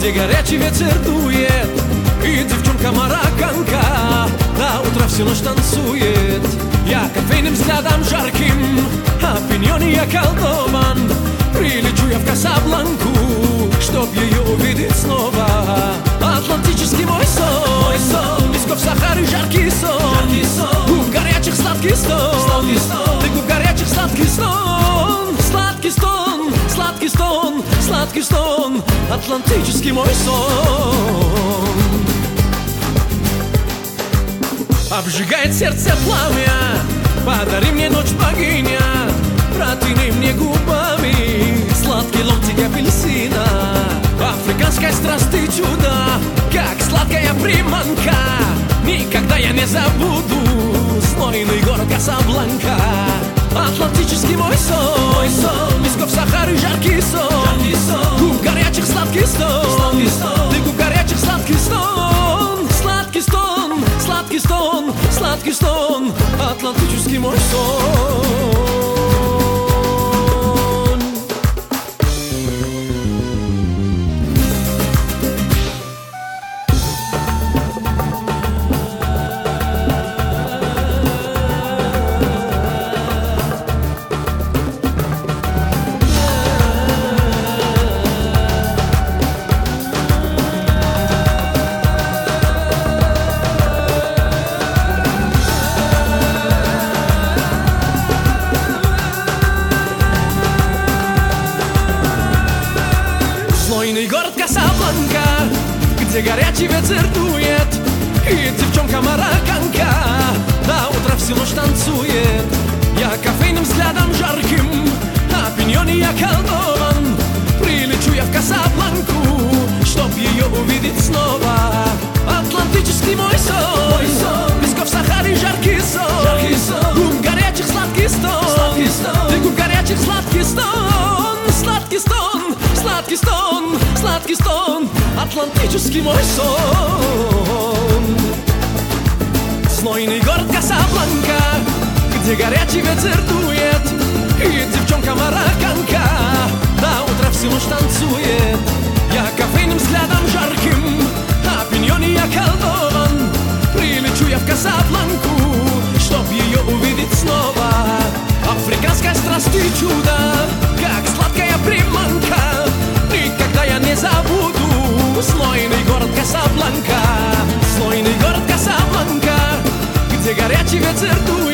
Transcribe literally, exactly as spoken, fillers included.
где горячий ветер дует, и девчонка марокканка до утра всю ночь танцует. Я кофейным взглядом жарким опьянён я колдован. Прилечу я в Касабланку, чтоб ее увидеть снова. Атлантический мой сон, мой сон, песков Сахары жаркий сон, жаркий сон. Губ горячих сладкий стон, сладкий стон. Ты губ горячих сладкий стон, сладкий стон, сладкий стон, сладкий стон. Атлантический мой сон. Обжигает сердце пламя, подари мне ночь, богиня. Протяни мне губами сладкий ломтик апельсина. Африканская страсть и чудо, как сладкая приманка. Никогда я не забуду знойный город Касабланка. Атлантический мой сон, мой сон, песков Сахары жаркий сон, жаркий сон. Губ горячих сладкий стон, сладкий стон. Ты губ горячих сладкий стон, сладкий стон, сладкий стон, сладкий стон. Атлантический мой сон. Знойный город Касабланка, где горячий ветер дует, и девчонка марокканка до утра всю ночь танцует. Я кофейным взглядом жарким опьянён я колдован. Прилечу я в Касабланку, чтоб ее увидеть снова. Атлантический мой сон, мой сон, песков Сахары жаркий сон, жаркий сон. Губ горячих сладкий стон, сладкий стон. Ты губ горячих сладкий стон, сладкий стон, сладкий стон, сладкий стон. Атлантический мой сон. Знойный город Касабланка, где горячий ветер дует, и девчонка марокканка до утра всю ночь танцует. Я кофейным взглядом жарким опьянён я колдован. Прилечу я в Касабланку, чтоб ее увидеть снова. Африканская страсть и чудо, как сладкая приманка. Никогда я не забуду знойный город Касабланка. Знойный город Касабланка, где горячий ветер дует,